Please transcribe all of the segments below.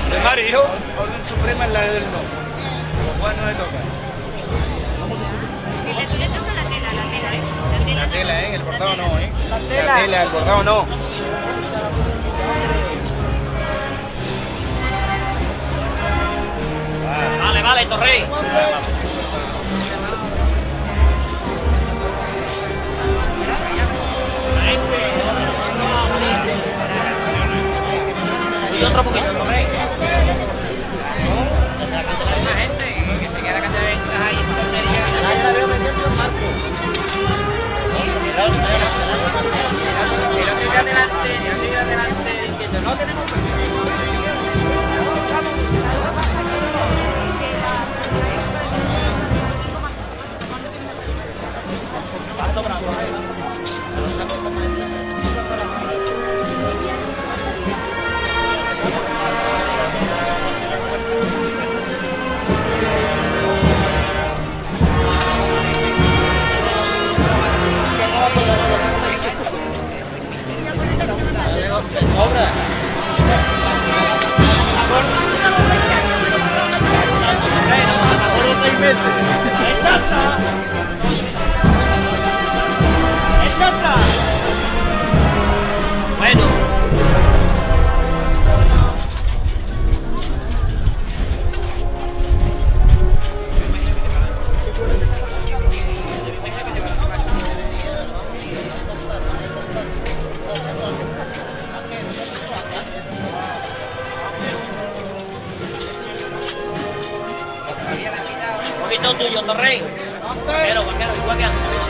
De Mario, orden suprema en la del no. Los cuales no le toca. El azulete o la tela, La tela, el bordado no, La tela, el bordado no. Vale, vale, Torrey. Y otro poquito, Torrey. La gente que se queda cantidad de ventas ahí en tontería. Ahí la veo metiendo en marco. Y no te adelante, diciendo, no tenemos Pasto bravo, sobra. ¡Exacta! ¡Exacta! Bueno. Un poquito tuyo, Torrey. Vaquero, igual que antes.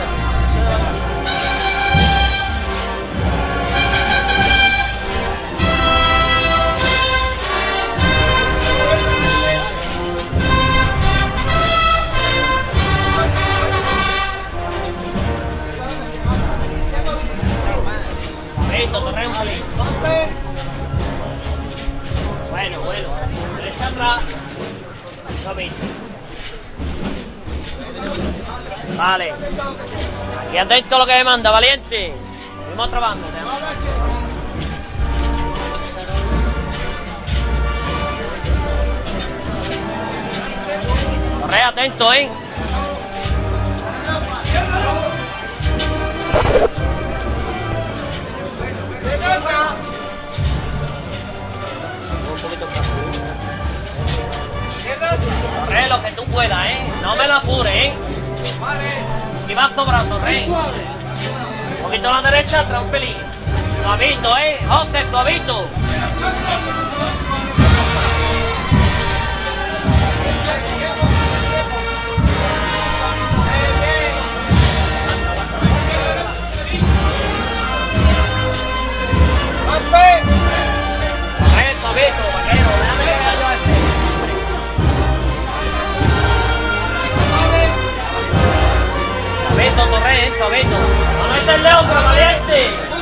Listo, Torrey, un pelín. Bueno. Derecha atrás. Suavito. Vale. Aquí atento a lo que me manda, valiente. Vamos trabajando. Corre, atento, Un poquito corre lo que tú puedas, No me lo apures, Y va sobrando, Rey. Un poquito a la derecha, atrás un pelín. Suavito, José, suavito. Suavito, vaquero, déjame que vea yo este. Suavito, Torrey, suavito. No meterle otro, valiente.